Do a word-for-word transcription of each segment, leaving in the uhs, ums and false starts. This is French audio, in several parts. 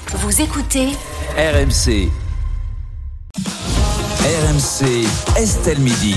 Vous écoutez R M C. R M C, Estelle Midi.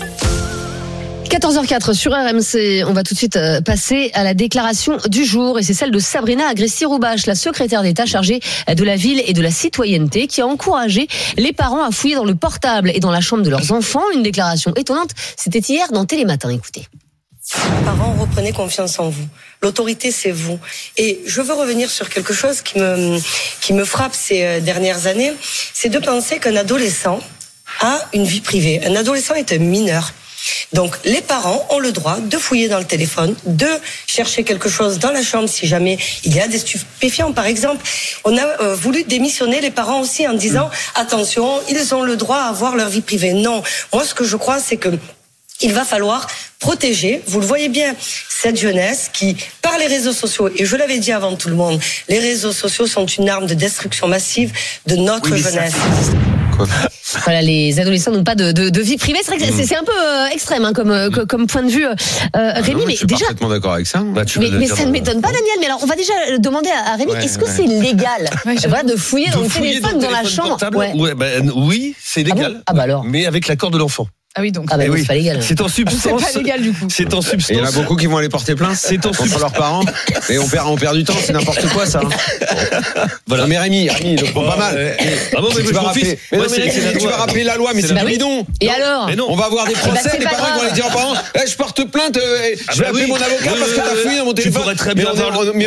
quatorze heures quatre sur R M C, on va tout de suite passer à la déclaration du jour et c'est celle de Sabrina Agresti-Roubache, la secrétaire d'État chargée de la ville et de la citoyenneté qui a encouragé les parents à fouiller dans le portable et dans la chambre de leurs enfants. Une déclaration étonnante, c'était hier dans Télématin, écoutez. Parents, reprenez confiance en vous. L'autorité, c'est vous. Et je veux revenir sur quelque chose qui me, qui me frappe ces dernières années, c'est de penser qu'un adolescent a une vie privée. Un adolescent est un mineur. Donc, les parents ont le droit de fouiller dans le téléphone, de chercher quelque chose dans la chambre si jamais il y a des stupéfiants, par exemple. On a euh, voulu démissionner les parents aussi en disant, attention, ils ont le droit à avoir leur vie privée. Non. Moi, ce que je crois, c'est que il va falloir protéger, vous le voyez bien, cette jeunesse qui, par les réseaux sociaux, et je l'avais dit avant tout le monde, les réseaux sociaux sont une arme de destruction massive de notre oui, jeunesse. Ça... Voilà, les adolescents n'ont pas de, de, de vie privée. C'est vrai que c'est, c'est un peu euh, extrême hein, comme, euh, comme point de vue. Euh, ah Rémi, non, mais mais je suis déjà, parfaitement d'accord avec ça. Bah, mais mais ça ne m'étonne pas, Daniel. Mais alors, on va déjà demander à, à Rémi, ouais, est-ce que ouais. c'est légal ouais, voilà, de fouiller de dans le téléphone, dans, dans la chambre ouais. Ouais, bah, oui, c'est légal. Ah, bon ah bah alors. Mais avec l'accord de l'enfant. Ah oui, donc. Ah bah, oui. c'est pas légal. C'est en substance. C'est pas légal, du coup. C'est en substance. Et il y en a beaucoup qui vont aller porter plainte. C'est en contre leurs parents. Et on perd, on perd du temps, c'est n'importe quoi, ça. Voilà. Non, mais Rémi, Rémi, donc, bon, pas mal. Euh, ah bon, mais tu vas rappeler, mais non, mais c'est tu vas rappeler la loi, mais c'est, c'est bidon. Et alors? On va avoir des procès, les parents vont aller dire aux parents, eh, je porte plainte, je vais appeler mon avocat parce que t'as fouillé dans mon téléphone. Tu pourrais très bien voir, mais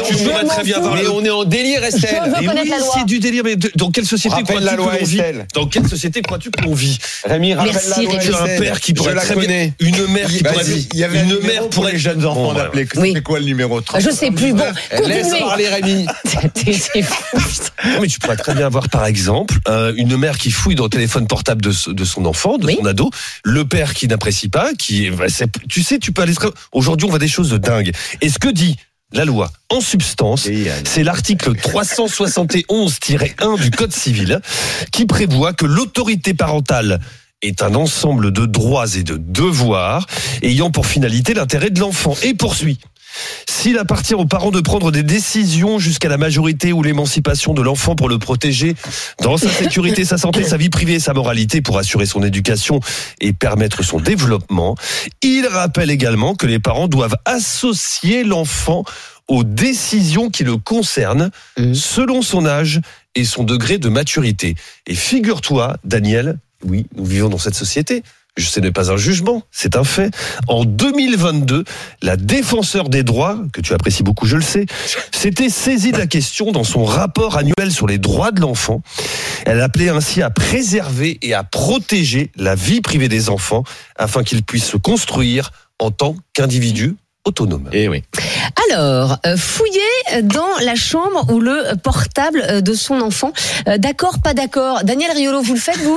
on est en délire, Estelle. Je veux connaître la loi. C'est du délire, mais dans quelle société crois-tu la loi, qu'on vit? Dans quelle société crois-tu qu'on vit? Rémi, rappelle la loi. Tu as un père qui pourrait très bien, une mère qui pourrait, il y avait une mère pour les jeunes enfants d'appeler. C'est quoi le numéro trente? Je sais plus. Bon, laisse parler Rémi. C'est fou. Mais tu pourrais très bien avoir, par exemple, euh, une mère qui fouille dans le téléphone portable de, de son enfant, de oui. son ado, le père qui n'apprécie pas, qui, bah, c'est, tu sais, tu peux aller. Aujourd'hui, on voit des choses de dingue. Et ce que dit la loi, en substance, c'est l'article trois cent soixante et onze tiret un du Code civil qui prévoit que l'autorité parentale est un ensemble de droits et de devoirs ayant pour finalité l'intérêt de l'enfant et poursuit. S'il appartient aux parents de prendre des décisions jusqu'à la majorité ou l'émancipation de l'enfant pour le protéger dans sa sécurité, sa santé, sa vie privée et sa moralité pour assurer son éducation et permettre son développement, il rappelle également que les parents doivent associer l'enfant aux décisions qui le concernent mmh. selon son âge et son degré de maturité. Et figure-toi, Daniel, oui, nous vivons dans cette société. Ce n'est pas un jugement, c'est un fait. En deux mille vingt-deux, la défenseure des droits, que tu apprécies beaucoup, je le sais, s'était saisie de la question dans son rapport annuel sur les droits de l'enfant. Elle appelait ainsi à préserver et à protéger la vie privée des enfants afin qu'ils puissent se construire en tant qu'individus autonomes. Et oui. Alors, euh, fouiller dans la chambre ou le portable de son enfant. Euh, d'accord, pas d'accord. Daniel Riolo, vous le faites, vous ?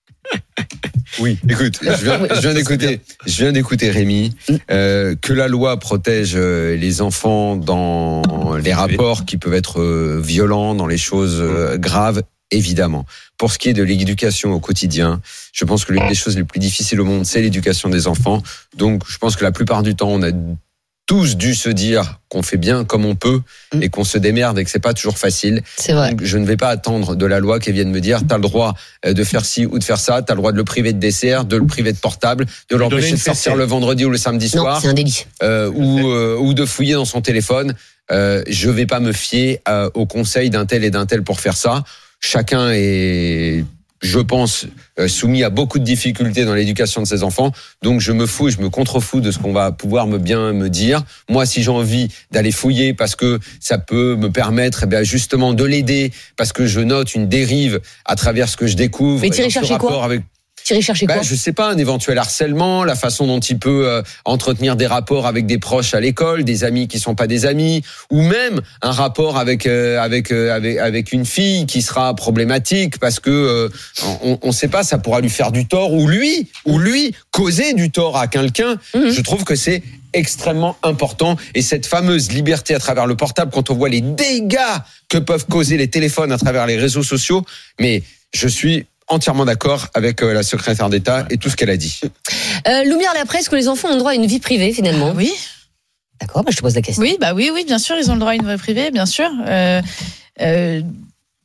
Oui, écoute, je viens, je viens d'écouter, je viens d'écouter Rémi, euh, que la loi protège les enfants dans les rapports qui peuvent être violents, dans les choses graves, évidemment. Pour ce qui est de l'éducation au quotidien, je pense que l'une des choses les plus difficiles au monde, c'est l'éducation des enfants. Donc, je pense que la plupart du temps, on a tous dû se dire qu'on fait bien comme on peut et qu'on se démerde et que c'est pas toujours facile. C'est vrai. Donc, je ne vais pas attendre de la loi qu'elle vienne me dire t'as le droit de faire ci ou de faire ça, t'as le droit de le priver de dessert, de le priver de portable, de l'empêcher de sortir le vendredi ou le samedi soir. Non, c'est un délit. Euh, ou, euh, ou de fouiller dans son téléphone. Euh, je vais pas me fier euh, au conseil d'un tel et d'un tel pour faire ça. Chacun est, je pense, soumis à beaucoup de difficultés dans l'éducation de ses enfants. Donc, je me fous et je me contrefous de ce qu'on va pouvoir me bien me dire. Moi, si j'ai envie d'aller fouiller parce que ça peut me permettre, eh bien, justement, de l'aider, parce que je note une dérive à travers ce que je découvre. Mais tu irais chercher quoi ? Avec... Tu irais chercher quoi ? Ben, je sais pas, un éventuel harcèlement, la façon dont il peut euh, entretenir des rapports avec des proches à l'école, des amis qui sont pas des amis, ou même un rapport avec euh, avec, euh, avec avec une fille qui sera problématique parce que euh, on on sait pas, ça pourra lui faire du tort ou lui ou lui causer du tort à quelqu'un. Mmh. Je trouve que c'est extrêmement important et cette fameuse liberté à travers le portable, quand on voit les dégâts que peuvent causer les téléphones à travers les réseaux sociaux, mais je suis entièrement d'accord avec la secrétaire d'État et tout ce qu'elle a dit. Euh, Lumière la presse, que les enfants ont droit à une vie privée finalement. Euh, oui. D'accord, bah je te pose la question. Oui, bah oui, oui, bien sûr, ils ont le droit à une vie privée, bien sûr. Euh, euh,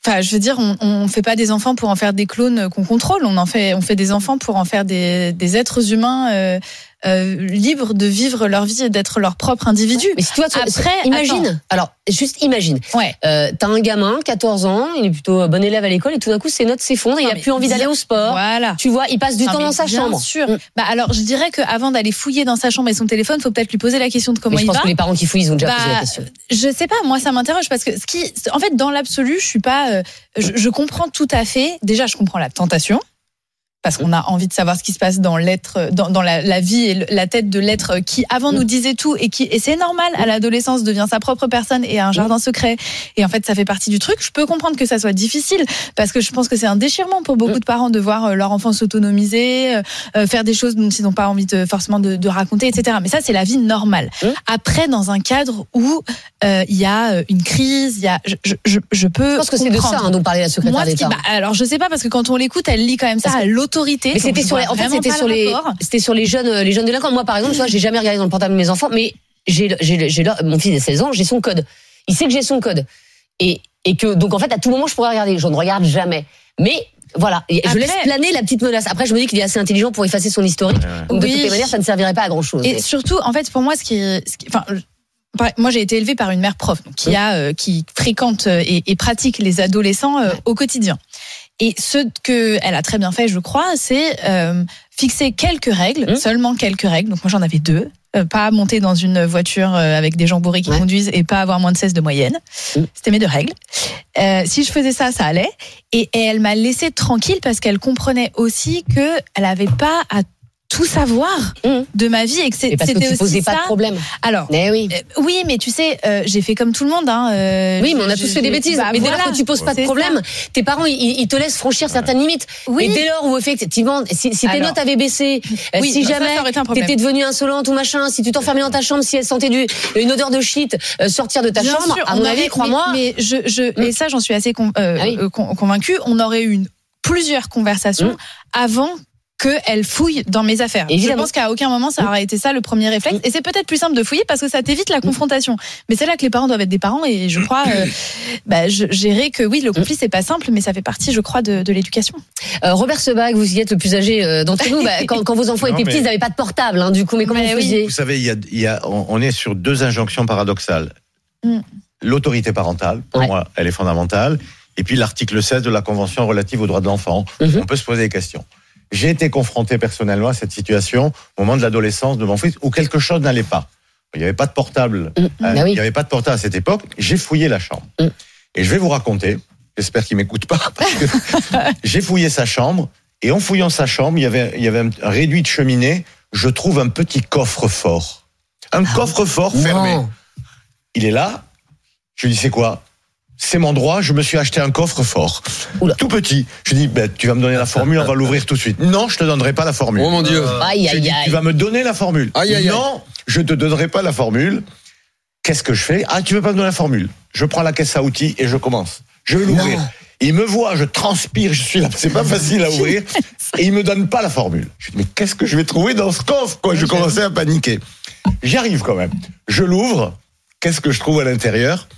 Enfin, je veux dire, on, on fait pas des enfants pour en faire des clones qu'on contrôle. On en fait, on fait des enfants pour en faire des, des êtres humains euh, euh, libres de vivre leur vie et d'être leur propre individu. Mais si tu vois, tu- Après, imagine. attends. Alors, juste imagine. Ouais. Euh, t'as un gamin, quatorze ans, il est plutôt bon élève à l'école, et tout d'un coup, ses notes s'effondrent, il Non, a mais plus envie bien- d'aller au sport. Voilà. Tu vois, il passe du Non, temps mais dans sa bien chambre. sûr. Mm. Bah alors, je dirais qu'avant d'aller fouiller dans sa chambre et son téléphone, faut peut-être lui poser la question de comment Mais je il pense va. que les parents qui fouillent, ils ont déjà Bah, posé la question. Je sais pas, moi ça m'interroge parce que ce qui, en fait, dans l'absolu, je suis pas, euh, je, je comprends tout à fait. Déjà, je comprends la tentation parce qu'on a envie de savoir ce qui se passe dans l'être, dans, dans la, la vie et le- la tête de l'être qui avant nous disait tout et qui, et c'est normal, à l'adolescence devient sa propre personne et a un jardin secret. Et en fait, ça fait partie du truc. Je peux comprendre que ça soit difficile parce que je pense que c'est un déchirement pour beaucoup de parents de voir euh, leur enfant s'autonomiser, euh, faire des choses dont ils n'ont pas envie de, forcément de, de raconter, et cetera. Mais ça, c'est la vie normale. Mmh. Après, dans un cadre où euh, il y a une crise, il y a, je, je, je, je peux. Je pense que c'est de ça comprendre. hein, dont parlait la secrétaire Moi, ce qui, d'État. bah, alors je sais pas parce que quand on l'écoute, elle lit quand même ça Parce à l'autorité. Mais donc c'était je sur les, vois en fait, vraiment c'était pas sur le les, rapport. c'était sur les jeunes, euh, les jeunes délinquants. Moi, par exemple, tu vois, j'ai jamais regardé dans le portable de mes enfants, mais j'ai, j'ai, j'ai, mon fils a seize ans, j'ai son code. Il sait que j'ai son code. Et, et que, donc, en fait, à tout moment, je pourrais regarder. Je ne regarde jamais. Mais, voilà. Et je Après- laisse planer la petite menace. Après, je me dis qu'il est assez intelligent pour effacer son historique. Donc, de Oui. toutes les manières, ça ne servirait pas à grand chose. Et surtout, en fait, pour moi, ce qui, ce qui enfin, par- moi, j'ai été élevée par une mère prof, donc, qui a, euh, qui fréquente euh, et, et pratique les adolescents euh, au quotidien. Et ce que elle a très bien fait, je crois, c'est euh, fixer quelques règles, Mmh. seulement quelques règles. Donc moi, j'en avais deux. Euh, pas monter dans une voiture euh, avec des gens bourrés qui Ouais. conduisent et pas avoir moins de seize de moyenne. Mmh. C'était mes deux règles. Euh, si je faisais ça, ça allait. Et, et elle m'a laissée tranquille parce qu'elle comprenait aussi que elle avait pas à tout savoir Mmh. de ma vie et que c'est- Et parce que c'était tu aussi posais ça. pas de problème. Alors, Mais oui. euh, oui, mais tu sais, euh, j'ai fait comme tout le monde. Hein, euh, Oui, mais on a j'ai- tous fait des j'ai- bêtises. bah, mais dès voilà, lors que tu poses pas de c'est problème, ça. tes parents, ils, ils te laissent franchir certaines limites. Oui. Et dès lors où effectivement, si, si tes Alors. notes avaient baissé, euh, Oui, si ça, jamais ça aurait été un problème. t'étais devenue insolente ou machin, si tu t'enfermais dans ta chambre, si elle sentait du, une odeur de shit euh, sortir de ta Bien chambre, sûr, à on mon aurait- avis, crois-moi. Mais, mais je, je, et ça, j'en suis assez con- euh, Ah oui. euh, con- convaincue. On aurait eu une, plusieurs conversations Mm. avant qu'elle fouille dans mes affaires. Évidemment. Je pense qu'à aucun moment ça aurait été ça le premier réflexe. Mm. Et c'est peut-être plus simple de fouiller parce que ça t'évite la confrontation. Mais c'est là que les parents doivent être des parents et je crois euh, bah, je, gérer que oui, le conflit c'est pas simple, mais ça fait partie, je crois, de, de l'éducation. Euh, Robert Sebag, vous y êtes le plus âgé euh, d'entre nous. Bah, quand, quand vos enfants Non, étaient mais- petits, ils n'avaient pas de portable, hein, du coup. Mais comment Mais vous oui. faisiez Vous savez, il y a, il y a, on on est sur deux injonctions paradoxales. Mm. L'autorité parentale, pour Ouais. moi, elle est fondamentale. Et puis l'article seize de la Convention relative aux droits de l'enfant. Mhm. On peut se poser des questions. J'ai été confronté personnellement à cette situation au moment de l'adolescence de mon fils où quelque chose n'allait pas. Il n'y avait pas de portable. Mm. Euh, Bah Il oui. n'y avait pas de portable à cette époque. J'ai fouillé la chambre. Mm. Et je vais vous raconter, j'espère qu'il m'écoute pas, parce que j'ai fouillé sa chambre. Et en fouillant sa chambre, il y avait, il y avait un un réduit de cheminée. Je trouve un petit coffre-fort. Un coffre-fort fermé. Non. Il est là. Je lui dis, c'est quoi? C'est mon droit, je me suis acheté un coffre-fort. Oula. Tout petit. Je lui dis, ben, tu vas me donner la formule, on va l'ouvrir tout de suite. Non, je te donnerai pas la formule. Oh mon Dieu. Aïe, Je lui aïe, dis, tu aïe. vas me donner la formule. Aïe, aïe, aïe. Non, je te donnerai pas la formule. Qu'est-ce que je fais? Ah, tu veux pas me donner la formule? Je prends la caisse à outils et je commence. Je vais l'ouvrir. Non. Il me voit, je transpire, je suis là, c'est pas facile à ouvrir. Et il me donne pas la formule. Je dis, mais qu'est-ce que je vais trouver dans ce coffre, quoi? Je commençais à paniquer. J'y arrive quand même. Je l'ouvre. Qu'est-ce que je trouve à l'intérieur?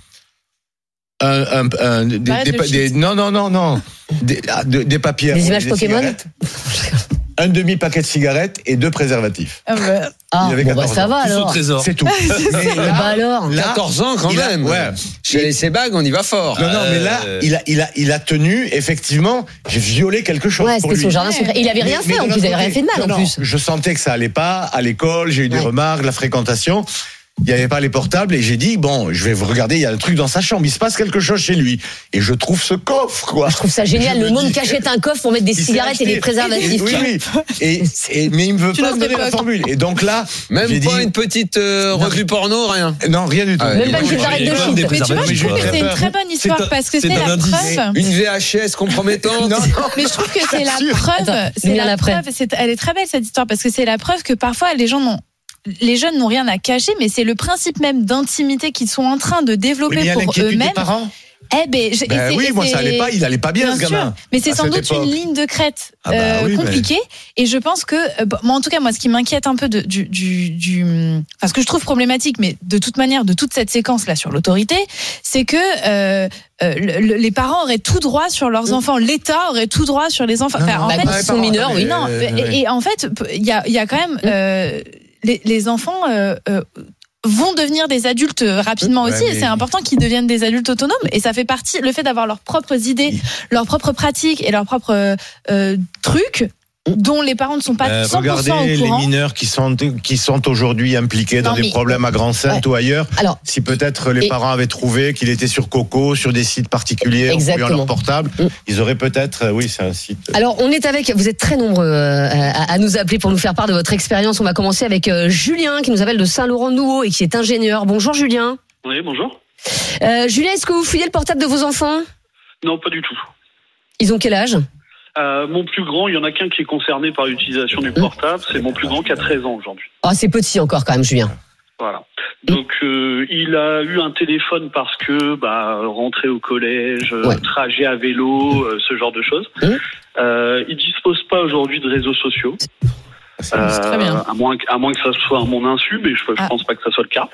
Un, un, un, des, Barrette des, de pa- des- shit. non, non, non, non. Des, ah, de- des papiers. Des pour images les Pokémon cigarettes, un demi-paquet de cigarettes et deux préservatifs. Ah bah, Ah, Il avait bon, bah, quatorze ça ans. va Tout au alors. trésor. C'est tout. Mais Eh bah alors. là, quatorze ans quand il a- même. ouais. Chez les Sebag, on y va fort. Non, non, mais là, Euh, il a, il a, il a tenu, effectivement, j'ai violé quelque chose. Ouais, pour c'était lui. son jardin secret. Il avait rien Mais- fait mais en de plus, il l'autre avait rien côté, fait de mal non, en non, plus. Je sentais que ça allait pas à l'école, j'ai eu des Ouais. remarques, la fréquentation. Il n'y avait pas les portables et j'ai dit, bon, je vais vous regarder, il y a un truc dans sa chambre, il se passe quelque chose chez lui. Et je trouve ce coffre, quoi. Je trouve ça génial. Je Le me monde dis- cachette un coffre pour mettre des Il s'est cigarettes et acheté- des préservatifs. Oui, oui. Et, et, mais il me veut Tu pas l'as me donner fait la pas. formule. Et donc là, Même j'ai pas dit, une petite euh, revue porno, rien. non, rien du tout. Ah ouais. Même pas une petite arrête de Des shit. des mais tu vois, préservatifs, je trouve que quoi. c'est une très bonne histoire C'est un- parce que c'est c'est un la indice. preuve. Une V H S compromettante. Non, Mais je trouve que c'est la sûr. preuve. Attends, C'est lumière la d'après. preuve. C'est, elle est très belle cette histoire parce que c'est la preuve que parfois les gens n'ont, les jeunes n'ont rien à cacher, mais c'est le principe même d'intimité qu'ils sont en train de Oui, mais développer il y a pour l'inquiétude des eux-mêmes. parents. Eh ben, je, Ben et c'est- oui, et moi c'est- ça allait pas, il allait pas bien, Bien ce sûr, gamin. mais c'est à sans cette doute époque. une ligne de crête Ah bah euh, oui, mais- compliquée. Et je pense que, euh, bon, moi en tout cas, moi ce qui m'inquiète un peu de, du, du, du, enfin ce que je trouve problématique, mais de toute manière, de toute cette séquence là sur l'autorité, c'est que euh, euh, le- le- les parents auraient tout droit sur leurs enfants, l'État aurait tout droit sur les enfants. Non, Enfin, non, en bah, fait, quand ils sont mineurs, oui. non. Euh, et, ouais. et en fait, il y a, il y a quand même euh, les, les enfants. Euh, euh, vont devenir des adultes rapidement Ouais, aussi et mais- c'est important qu'ils deviennent des adultes autonomes et ça fait partie le fait d'avoir leurs propres idées, leurs propres pratiques et leurs propres euh, euh, trucs dont les parents ne sont pas Euh, cent pour cent regardez au les courant. mineurs qui sont qui sont aujourd'hui impliqués dans Non, des mais- problèmes à Grand-Sainte Ouais. ou ailleurs. Alors, Si peut-être les Et- parents avaient trouvé qu'il était sur Coco, sur des sites particuliers, en Exactement. fouillant leur portable, Mm. ils auraient peut-être, euh, oui, c'est un site. alors on est avec, vous êtes très nombreux euh, à, à nous appeler pour nous faire part de votre expérience. On va commencer avec euh, Julien qui nous appelle de Saint-Laurent-de-Nouveau et qui est ingénieur. Bonjour Julien. Oui, bonjour. Euh, Julien, est-ce que vous fouillez le portable de vos enfants? Non, pas du tout. Ils ont quel âge? Euh, mon plus grand, il y en a qu'un qui est concerné par l'utilisation du portable. C'est mon plus grand qui a treize ans aujourd'hui. Oh, c'est petit encore quand même, Julien. Voilà. Donc, euh, il a eu un téléphone parce que, bah, rentrée au collège, euh, Ouais. trajet à vélo, euh, ce genre de choses. Mmh. Euh, il dispose pas aujourd'hui de réseaux sociaux. Euh, très bien. À moins, que- à moins que ça soit à mon insu, mais je, je Ah. pense pas que ça soit le cas.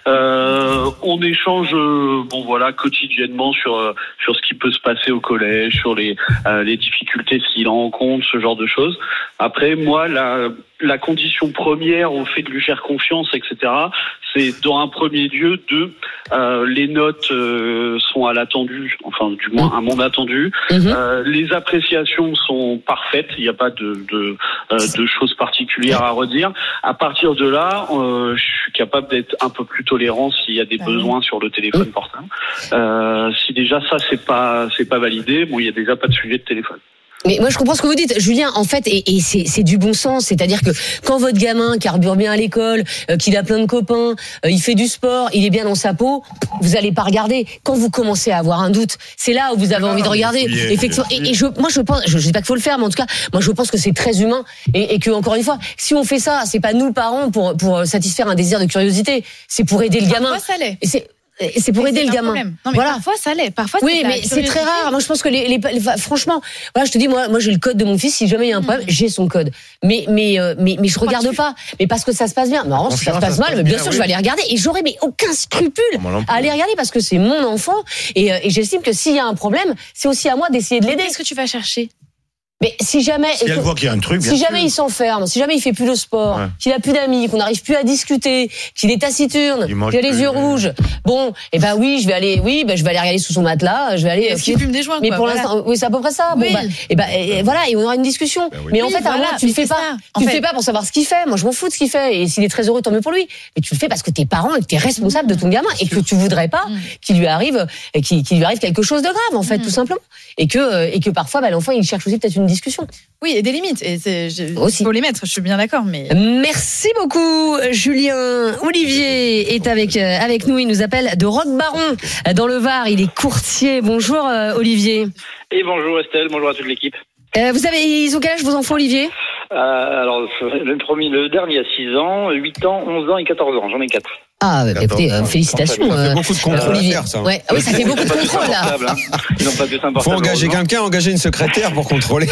Euh, on échange, euh, bon voilà, quotidiennement sur euh, sur ce qui peut se passer au collège, sur les euh, les difficultés qu'il rencontre, ce genre de choses. Après, moi, la la condition première au fait de lui faire confiance, et cetera, c'est dans un premier lieu de euh, les notes euh, sont à l'attendu, enfin du moins à mon attendu. Mhm. Euh, les appréciations sont parfaites, il n'y a pas de de, euh, de choses particulières à redire. À partir de là, euh, je suis capable d'être un peu plus tolérant s'il y a des Ah besoins sur le téléphone portable. Euh, si déjà ça c'est pas c'est pas validé, bon il y a déjà pas de sujet de téléphone. Mais moi je comprends ce que vous dites, Julien. En fait, et, et c'est, c'est du bon sens, c'est-à-dire que quand votre gamin carbure bien à l'école, euh, qu'il a plein de copains, euh, il fait du sport, il est bien dans sa peau, vous allez pas regarder. Quand vous commencez à avoir un doute, c'est là où vous avez Ah, envie de regarder. fouillez, Effectivement. Et, et je, moi je pense, je, je dis pas qu'il faut le faire, mais en tout cas, moi je pense que c'est très humain et, et que encore une fois, si on fait ça, c'est pas nous parents pour pour satisfaire un désir de curiosité, c'est pour aider le gamin. Parfois ça l'est. Et c'est et c'est pour Mais aider c'est le un gamin. problème. Non, mais Voilà. parfois ça l'est. Parfois Oui, c'est de la mais c'est très curiosité. rare. Moi, je pense que les, les, les- franchement, voilà, je te dis, moi, moi, j'ai le code de mon fils. Si jamais il y a un problème, j'ai son code. Mais, mais, euh, mais, mais je regarde tu- pas. Mais parce que ça se passe bien. Mais en revanche, si ça se Confiance, passe ça mal, se mais passe bien bien, sûr, oui. je vais aller regarder. Et j'aurais mais aucun scrupule Moi non plus. à aller regarder parce que c'est mon enfant. Et, euh, et j'estime que s'il y a un problème, c'est aussi à moi d'essayer de l'aider. Qu'est-ce que tu vas chercher? Mais si jamais, Si elle voit qu'il y a un truc, bien si sûr. jamais il s'enferme, si jamais il fait plus de sport, Ouais. qu'il a plus d'amis, qu'on n'arrive plus à discuter, qu'il est taciturne, Il mange qu'il a les plus, yeux ouais. rouges, bon, et ben oui, je vais aller, oui, ben je vais aller regarder sous son matelas, je vais aller. Est-ce qu'il fume des joints? Mais quoi, pour voilà. l'instant, oui, c'est à peu près ça. Bon, Oui. bah, et ben, et voilà, et on aura une discussion. Ben oui. Mais en Oui, fait, à un voilà, moment, tu le mais fais c'est pas. ça. En Tu le fait- fais pas pour savoir ce qu'il fait. Moi, je m'en fous de ce qu'il fait. Et s'il est très heureux, tant mieux pour lui. Mais tu le fais parce que t'es parent et que t'es responsable de ton gamin et que tu voudrais pas Mm. qu'il lui arrive, qu'il qu'il lui arrive quelque chose de grave, en fait, Mm. tout simplement. Et que, euh, et que parfois, bah, l'enfant, il cherche aussi peut-être une discussion. Oui, et des limites. Et c'est, je, Aussi. il faut les mettre. Je suis bien d'accord, mais. Merci beaucoup, Julien. Olivier est avec euh, avec nous. Il nous appelle de Roquebaron, euh, dans le Var. Il est courtier. Bonjour, euh, Olivier. Et bonjour Estelle, bonjour à toute l'équipe. Euh, vous avez, ils ont quel âge vos enfants, Olivier? Euh, alors, le premier, le dernier a six ans, huit ans, onze ans et quatorze ans. J'en ai quatre. Ah, bah, écoutez, euh, félicitations. Ça fait euh, beaucoup de contrôle à Olivier. faire, ça. Ouais. Ah oui, ça fait beaucoup de contrôle là. Hein. Ils n'ont pas de dessin Faut portable. engager heureusement. quelqu'un, engager une secrétaire pour contrôler.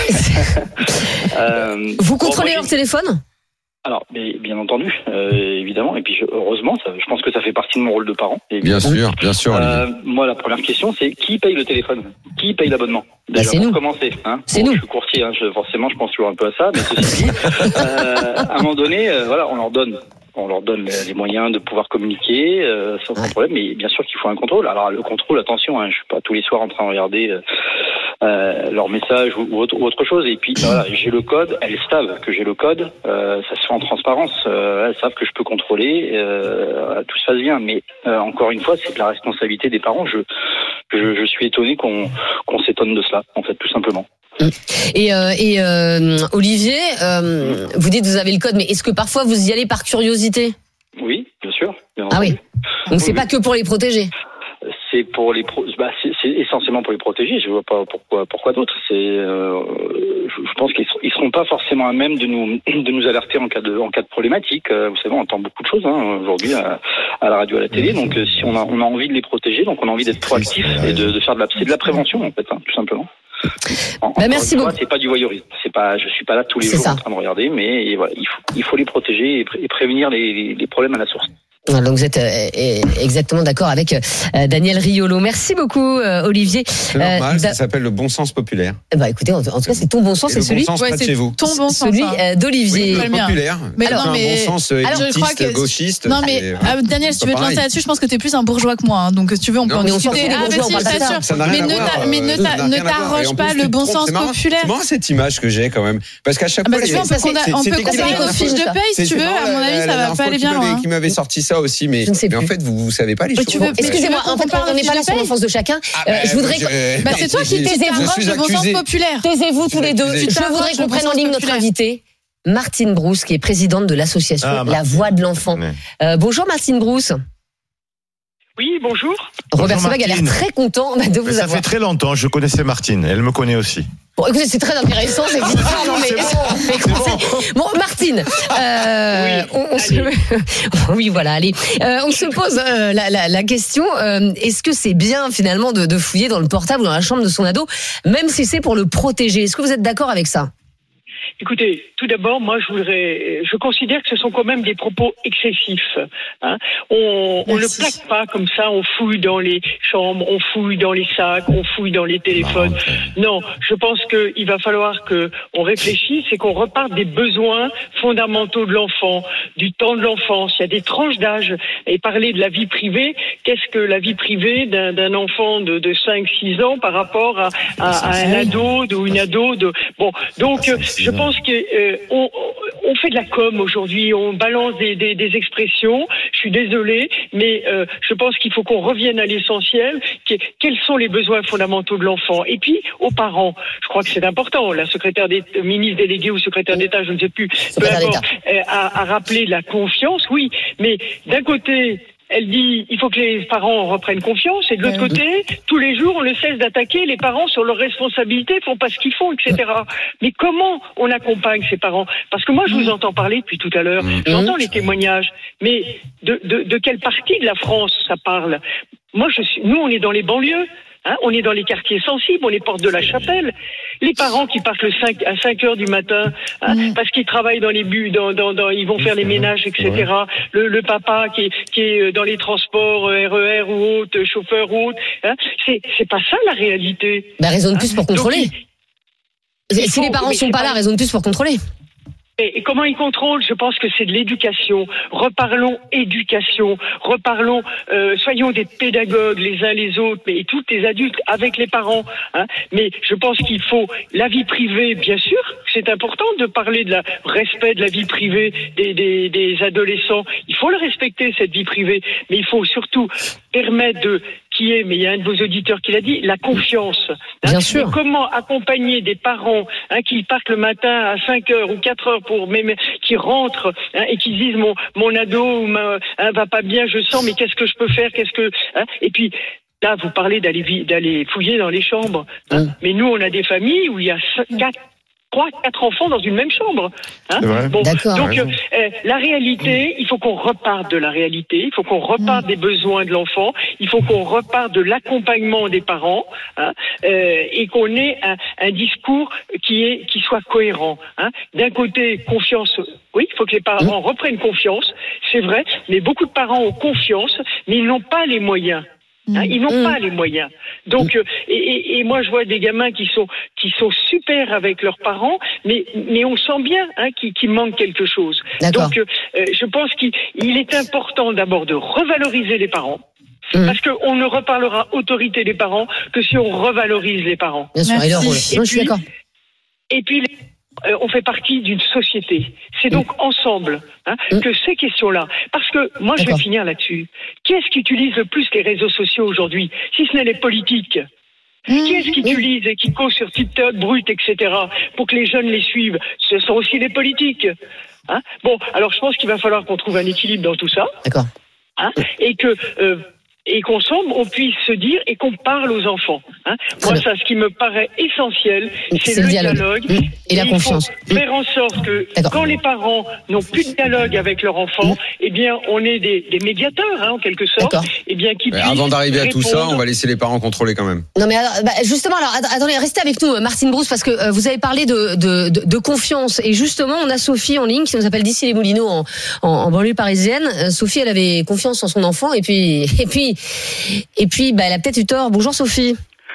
Euh, Vous bon, contrôlez moi, leur téléphone? Alors, mais, bien entendu, euh, évidemment. Et puis, je- heureusement, ça, je pense que ça fait partie de mon rôle de parent. Et Bien sûr, bien sûr, Olivier. Euh, moi, la première question, c'est qui paye le téléphone? Qui paye l'abonnement? Bah, c'est pour nous. commencer. Hein. C'est Bon, nous. Je suis courtier, hein, je, forcément, je pense toujours un peu à ça. Mais ceci dit, euh, à un moment donné, euh, voilà, on leur donne. On leur donne les les moyens de pouvoir communiquer euh, sans Ouais. problème, mais bien sûr qu'il faut un contrôle. Alors le contrôle, attention, hein, je suis pas tous les soirs en train de regarder euh, euh, leurs messages ou, ou autre, ou autre chose. Et puis voilà, j'ai le code, elles savent que j'ai le code, euh, ça se fait en transparence, euh, elles savent que je peux contrôler, euh, tout se passe bien. Mais euh, encore une fois, c'est de la responsabilité des parents. Je, je, je suis étonné qu'on qu'on s'étonne de cela, en fait, tout simplement. Et, euh, et euh, Olivier, euh, vous dites que vous avez le code, mais est-ce que parfois vous y allez par curiosité? Oui, bien sûr. bien Ah oui. entendu. Donc c'est Oui, pas oui. que pour les protéger. c'est pour les pro... bah, c'est, c'est essentiellement pour les protéger. Je vois pas pourquoi pourquoi d'autres. C'est euh, je, je pense qu'ils seront, ils seront pas forcément à même de nous de nous alerter en cas de en cas de problématique. Euh, vous savez, on entend beaucoup de choses hein, aujourd'hui à, à la radio, à la télé. Donc euh, si on a on a envie de les protéger, donc on a envie d'être proactif et de, de faire de la c'est de la prévention en fait, hein, tout simplement. En, bah, merci beaucoup. C'est pas du voyeurisme. C'est pas, je suis pas là tous les c'est jours ça. en train de regarder, mais et voilà, il faut, il faut les protéger et, pré- et prévenir les, les, les problèmes à la source. Donc vous êtes euh, exactement d'accord avec euh, Daniel Riolo. Merci beaucoup euh, Olivier. C'est normal, Euh, ça da- s'appelle le bon sens populaire. Bah écoutez, en, en tout cas c'est ton bon sens, Et c'est le celui, bon sens Ouais, près de c'est chez vous. ton bon sens. celui hein. euh, d'Olivier. Oui, Le le mien. populaire. Mais c'est non, un mais- bon sens Alors, je élitiste, crois que- gauchiste. Non mais c'est- euh, Daniel, si tu veux te pareil. lancer là-dessus, je pense que t'es plus un bourgeois que moi. Hein. Donc si tu veux, on peut Non, en mais on s'en discuter. fout des Ah bah bourgeois, si, on je parle pas de t'assure. Ça n'a Mais rien à ne voir, t'a- mais euh, ne ça t'a- n'a ne rien à voir. Et t'arroge en pas plus, le tu te bon trompes. sens C'est marrant, populaire. C'est marrant cette image que j'ai quand même. Parce qu'à chaque Ah bah fois, c'est les- bon, on peut, c'est- conda- on c'est- peut c'est condamner équivalent. nos fiches de ça. paye C'est si tu veux. marrant, À mon la- avis, la ça va dernière pas fois aller qui bien m'avait- loin. Qui m'avait sorti ça aussi, mais Je ne sais mais en plus. fait, vous vous savez pas les Mais choses. tu veux- mais Excusez-moi, tu veux en qu'on fait, parle on n'est de pas là fiches sur de l'enfance de chacun. Ah, Euh, bah, je voudrais. je- Bah c'est toi qui je- t'es je suis le bon sens accusé. populaire. Taisez-vous tous les deux. accusé. Je voudrais qu'on prenne en ligne notre invitée, Martine Brousse, qui est présidente de l'association Ah, La Voix de l'Enfant. Ouais. Euh, bonjour Martine Brousse. Oui, bonjour. Robert Bonjour, Sebag a l'air Martine. très content bah, de Mais vous ça avoir. fait très longtemps, je connaissais Martine, elle me connaît aussi. Bon, écoutez, c'est très intéressant, c'est bizarre, non, mais, mais écoutez, bon, Martine, euh, Oui, on, on se, oui, voilà, allez, euh, on se pose euh, la, la, la question, euh, est-ce que c'est bien finalement de, de fouiller dans le portable ou dans la chambre de son ado, même si c'est pour le protéger? Est-ce que vous êtes d'accord avec ça? Écoutez, tout d'abord, moi, je voudrais, je considère que ce sont quand même des propos excessifs. Hein. On, on ne plaque pas comme ça, on fouille dans les chambres, on fouille dans les sacs, on fouille dans les téléphones. Non, je pense qu'il va falloir que on réfléchisse et qu'on reparte des besoins fondamentaux de l'enfant, du temps de l'enfance. Il y a des tranches d'âge. Et parler de la vie privée, qu'est-ce que la vie privée d'un, d'un enfant de, de cinq six ans par rapport à, à, à un ado ou une ado de, bon, donc, euh, je pense que euh, on, on fait de la com aujourd'hui, on balance des, des, des expressions. Je suis désolée, mais euh, je pense qu'il faut qu'on revienne à l'essentiel. Que, quels sont les besoins fondamentaux de l'enfant? Et puis aux parents, je crois que c'est important. La secrétaire d'État, ministre déléguée ou secrétaire d'État, je ne sais plus, peu importe, euh, a, a rappelé la confiance. Oui, mais d'un côté, elle dit il faut que les parents reprennent confiance, et de l'autre côté, tous les jours, on ne cesse d'attaquer les parents sur leurs responsabilités, font pas ce qu'ils font, et cetera. Mais comment on accompagne ces parents? Parce que moi, je vous entends parler depuis tout à l'heure, j'entends les témoignages, mais de, de, de quelle partie de la France ça parle? Moi, je suis, nous, on est dans les banlieues. Hein, on est dans les quartiers sensibles, on est porte de la Chapelle. Les parents qui partent le cinq, à cinq heures du matin, hein, mmh. parce qu'ils travaillent dans les bus, dans, dans, dans, ils vont faire les ménages, et cetera. Ouais. Le, le papa qui est, qui est dans les transports R E R ou autre, chauffeur ou autre, hein, c'est, c'est pas ça la réalité. Bah, raison de plus pour contrôler. Donc, il, si faut, les parents sont pas là, raison de plus pour contrôler. Et comment ils contrôlent? Je pense que c'est de l'éducation. Reparlons éducation. Reparlons, euh, soyons des pédagogues les uns les autres, mais et tous les adultes avec les parents. Hein. Mais je pense qu'il faut la vie privée, bien sûr. C'est important de parler de la respect de la vie privée des, des, des adolescents. Il faut le respecter, cette vie privée. Mais il faut surtout permettre de qui est, mais il y a un de vos auditeurs qui l'a dit, la confiance. Hein. Bien sûr. Et comment accompagner des parents hein, qui partent le matin à cinq heures ou quatre heures pour même qui rentrent hein, et qui disent mon mon ado ma, hein, va pas bien, je sens, mais qu'est-ce que je peux faire, qu'est-ce que hein, et puis là vous parlez d'aller d'aller fouiller dans les chambres, hein, mmh. mais nous on a des familles où il y a quatre trois, quatre enfants dans une même chambre. Hein bon, donc euh, la réalité, il faut qu'on reparte de la réalité, il faut qu'on reparte mmh. des besoins de l'enfant, il faut qu'on reparte de l'accompagnement des parents hein, euh, et qu'on ait un, un discours qui est qui soit cohérent. Hein. D'un côté, confiance. Oui, il faut que les parents mmh. reprennent confiance, c'est vrai, mais beaucoup de parents ont confiance, mais ils n'ont pas les moyens. Hein, ils n'ont mmh. pas les moyens. Donc, euh, et, et, et moi, je vois des gamins qui sont qui sont super avec leurs parents, mais mais on sent bien hein, qu'il, qu'il manque quelque chose. D'accord. Donc, euh, je pense qu'il il est important d'abord de revaloriser les parents. Mmh. Parce qu'on ne reparlera autorité des parents que si on revalorise les parents. Bien sûr, et leur rôle. Et Moi, puis, je suis d'accord. Et puis, euh, on fait partie d'une société. C'est donc mmh. ensemble hein, mmh. que ces questions-là. Parce que moi, je vais finir là-dessus. Qui est-ce qui utilise le plus les réseaux sociaux aujourd'hui, si ce n'est les politiques? Mmh. Qui est-ce qui utilise et qui cause sur TikTok, Brut, et cetera, pour que les jeunes les suivent? Ce sont aussi les politiques. Hein bon, alors je pense qu'il va falloir qu'on trouve un équilibre dans tout ça. D'accord. Hein, et que... Euh, et qu'ensemble on puisse se dire et qu'on parle aux enfants. Hein. Moi, ça, ce qui me paraît essentiel, c'est, c'est le dialogue, dialogue. Mmh. et la et confiance. Il faut faire en sorte que D'accord. quand les parents n'ont plus de dialogue avec leur enfant, mmh. eh bien, on est des, des médiateurs, hein, en quelque sorte. Eh bien, qui puissent avant d'arriver à tout ça, on va laisser les parents contrôler quand même. Non, mais alors, bah, justement, alors attendez, restez avec nous, Martine Brousse, parce que euh, vous avez parlé de, de, de, de confiance, et justement, on a Sophie en ligne qui nous appelle d'ici les Moulineaux en, en, en banlieue parisienne. Euh, Sophie, elle avait confiance en son enfant, et puis, et puis. Et puis, bah, elle a peut-être eu tort. Bonjour Sophie.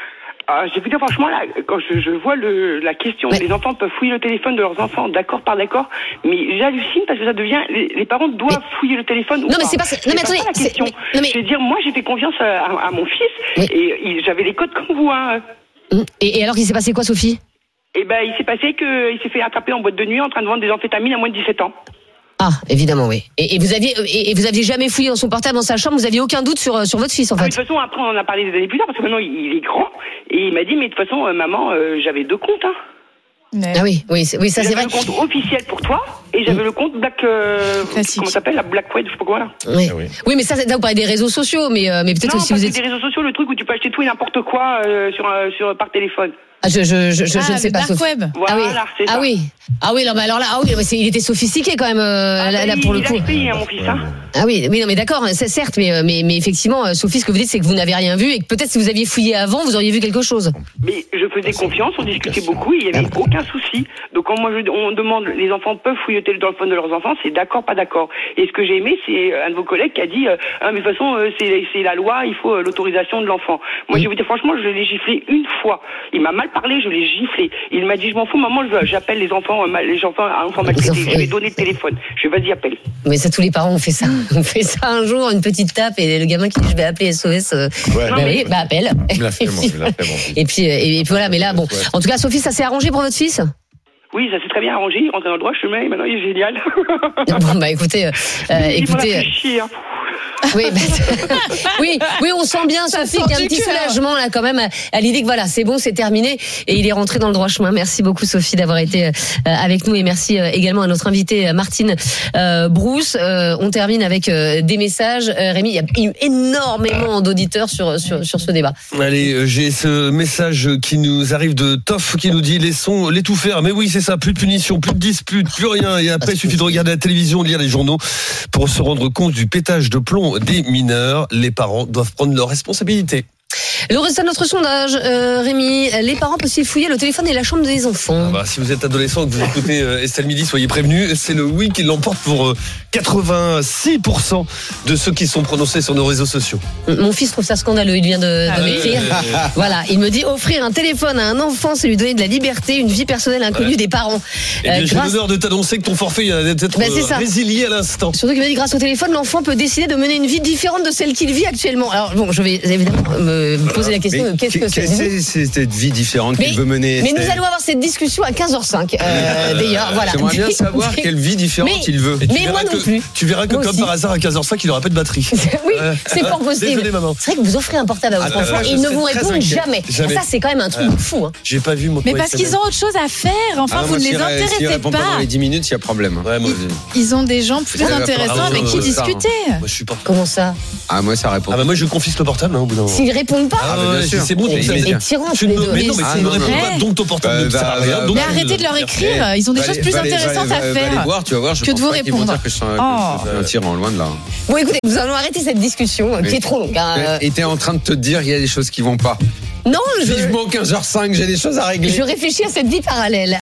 Ah, je vais vous dire franchement, là, quand je, je vois le, la question, ouais. les enfants peuvent fouiller le téléphone de leurs enfants, d'accord, par d'accord, mais j'hallucine parce que ça devient, les, les parents doivent mais... fouiller le téléphone ou non, pas. Mais c'est pas, non, mais attendez, pas la question. Mais... Non, mais... Je veux dire, moi, j'ai fait confiance à, à, à mon fils mais... et il, j'avais les codes comme vous. Hein. Et, et alors, il s'est passé quoi, Sophie? Eh ben, il s'est passé qu'il s'est fait attraper en boîte de nuit en train de vendre des amphétamines à moins de dix-sept ans. Ah, évidemment, oui. Et, et vous aviez, et, et vous aviez jamais fouillé dans son portable, dans sa chambre, vous aviez aucun doute sur sur votre fils, en fait. Ah, de toute façon, après, on en a parlé des années plus tard, parce que maintenant, il, il est grand, et il m'a dit, mais de toute façon, euh, maman, euh, j'avais deux comptes, hein. Mais... Ah oui, oui, c'est, oui, ça j'avais c'est vrai. J'avais le compte officiel pour toi, et j'avais mmh. le compte Black, euh, comment ça s'appelle, la Black Web, je sais pas quoi, là. Oui, ah oui. oui mais ça, ça, vous parlez des réseaux sociaux, mais, euh, mais peut-être non, aussi vous êtes. des réseaux sociaux, le truc où tu peux acheter tout et n'importe quoi euh, sur, euh, sur, par téléphone. Ah, je, je, je, je, ah, je ne sais pas. Dark Web. Voilà, ah oui, c'est ça. ah oui, ah oui, non, mais alors là, ah oui, c'est, il était sophistiqué quand même, euh, ah, là, là, il, pour le il coup. Il a payé, hein, mon fils, hein. Ah oui, oui, non, mais d'accord, c'est certes, mais, mais, mais effectivement, Sophie, ce que vous dites, c'est que vous n'avez rien vu et que peut-être si vous aviez fouillé avant, vous auriez vu quelque chose. Mais je faisais confiance, on discutait beaucoup, il n'y avait aucun souci. Donc quand moi je, on demande, les enfants peuvent fouiller le téléphone de leurs enfants, c'est d'accord, pas d'accord. Et ce que j'ai aimé, c'est un de vos collègues qui a dit, euh, ah, mais de toute façon, euh, c'est, c'est la loi, il faut euh, l'autorisation de l'enfant. Moi, je vais vous dire, franchement, je l'ai giflé une fois. Il m'a mal parlé, je l'ai giflé. Il m'a dit, je m'en fous, maman, j'appelle les enfants, les enfants, enfants maltraités. Je vais donner le téléphone. Je vais, vas-y, appelle. Mais ça, tous les parents ont fait ça. On fait ça un jour, une petite tape, et le gamin qui dit, je vais appeler S O S. Euh, ouais, bah oui, bah appelle. Il l'a fait, bon, il l'a fait, bon. Et puis, et, et puis voilà, mais là, bon. En tout cas, Sophie, ça s'est arrangé pour votre fils? Oui, ça s'est très bien arrangé. Il rentrait dans le droit chemin et maintenant il est génial. Bon, bah écoutez, euh, écoutez. Chier, hein. Oui, bah, oui, oui, on sent bien, Sophie, qu'il y a un petit soulagement là quand même à, à l'idée que voilà, c'est bon, c'est terminé et il est rentré dans le droit chemin. Merci beaucoup, Sophie, d'avoir été euh, avec nous et merci euh, également à notre invitée Martine euh, Brousse. Euh, on termine avec euh, des messages. Euh, Rémi, il y a eu énormément d'auditeurs sur sur sur ce débat. Allez, j'ai ce message qui nous arrive de Toff qui nous dit laissons les tout faire. Mais oui, c'est ça, plus de punition, plus de dispute, plus rien. Et après, il suffit de regarder la télévision, lire les journaux pour se rendre compte du pétage de plomb des mineurs. Les parents doivent prendre leurs responsabilités. Le résultat de notre sondage, euh, Rémi, les parents peuvent-ils fouiller le téléphone et la chambre des enfants? Ah bah, si vous êtes adolescent et que vous écoutez euh, Estelle Midi, soyez prévenus, c'est le oui qui l'emporte pour euh, quatre-vingt-six pour cent de ceux qui sont prononcés sur nos réseaux sociaux. Mon fils trouve ça scandaleux, il vient de, ah, de m'écrire. Ouais. Voilà, il me dit offrir un téléphone à un enfant, c'est lui donner de la liberté, une vie personnelle inconnue ouais. des parents. Eh bien, euh, j'ai grâce... l'honneur de t'annoncer que ton forfait a d'être ben, euh, résilié à l'instant. Surtout qu'il m'a dit grâce au téléphone, l'enfant peut décider de mener une vie différente de celle qu'il vit actuellement. Alors bon, je vais évidemment me poser la question. Mais qu'est-ce que c'est, c'est, c'est cette vie différente mais, qu'il veut mener? Mais nous allons avoir cette discussion à quinze heures cinq. Euh, d'ailleurs, voilà. J'aimerais bien savoir quelle vie différente mais, il veut. Mais moi non que, plus. Tu verras que moi comme aussi. Par hasard à quinze heures cinq, il n'aura pas de batterie. Oui, euh, c'est pas possible. Désolé, maman. C'est vrai que vous offrez un portable à votre ah, enfant et il ne vous répond jamais. jamais. Ça, c'est quand même un truc de fou. Hein. J'ai pas vu mon. Mais parce qu'ils ont autre chose à faire. Enfin, vous ne les intéressez pas. Pendant les dix minutes, il y a problème. Ils ont des gens plus intéressants avec qui discuter. Moi, je suis pas. Comment ça? Ah, moi, ça répond. Ah, bah, moi, je confisque le portable au bout d'un moment. S'ils répondent pas. Ah, c'est bon. Et tirant tous les deux. Mais non, mais tu ne réponds pas, donc ton portable ne sert à rien. Mais arrêtez de leur écrire. Ils ont des choses plus intéressantes à faire que de vous répondre. Que je suis un tyran, loin de là. Bon, écoutez, nous allons arrêter cette discussion qui est trop longue. Et t'es en train de te dire qu'il y a des choses qui vont pas. Non, je. Vivement quinze heures cinq, j'ai des choses à régler. Je réfléchis à cette vie parallèle.